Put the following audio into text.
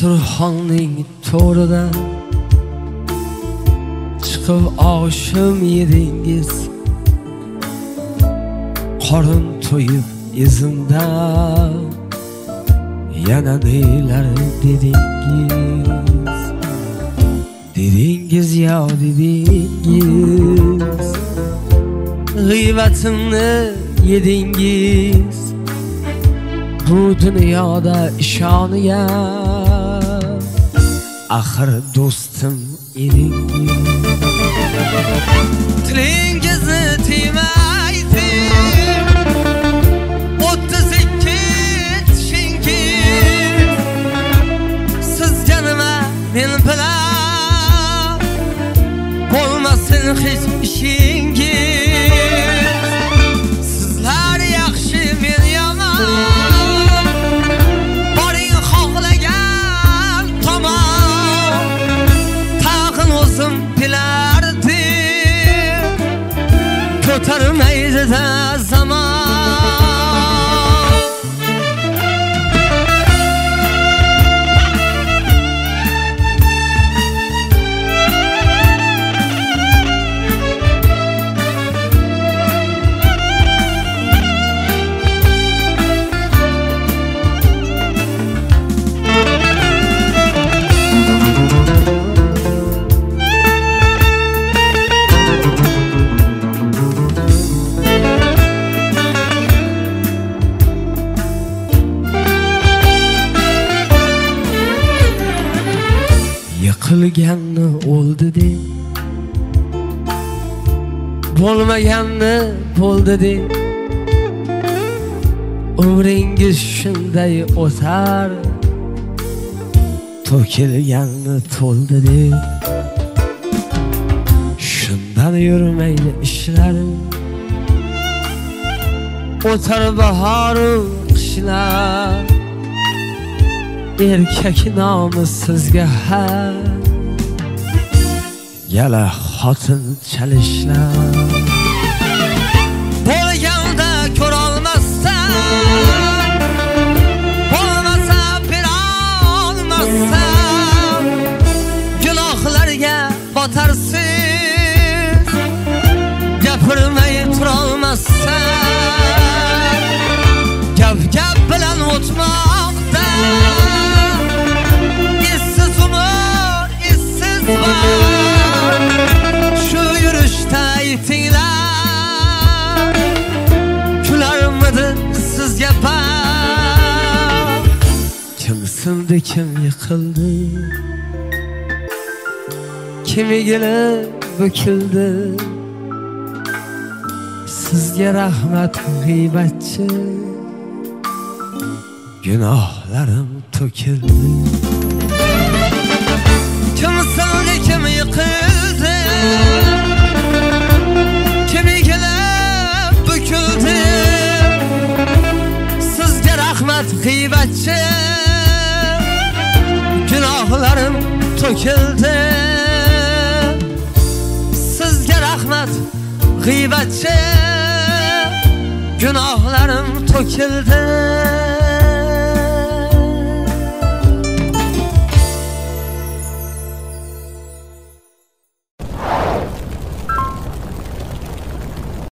Dasturxonning to'ridan chiqib oshim yedingiz, qorin to'yib izimdan yana nelar dedingiz. Dedingiz ya dedingiz, g'iybatimni yedingiz. Bu dunyoda ishongan axir do'stim edingiz. Tilingizni tiymaydim, 32 tishingiz. Sizga nima men bilan bo'lmasin hech ishingiz. Sizlar yaxshi men yomon, ko'tarmaydi da zaman. Yiqilganni o'ldi deb, bo'lmaganni bo'ldi deb, umringiz shunday o'tar, to'kilganni to'ldi deb. Shundan yurmaydi ishlarim, o'tar bahoru qishlar. Erkak nomi sizga har yala xotin chalishlar. Bo'lganda ko'rolmasdan, bo'lmasa bilolmasdan, gunohlarga botarsiz, gapirmay turolmasdan. Gap bilan o'tmoqda shu yurishda aytinglar, kularmidi sizga baq? Kim sindi, kim yiqildi, kim egilib bukildi. Sizga rahmat g'iybatchi, gunohlarim to'kildi. Kim sindi, kim yiqildi, kim egilib bukildi. Sizga rahmat g'iybatchi, gunohlarim to'kildi. Sizga rahmat g'iybatchi, gunohlarim to'kildi.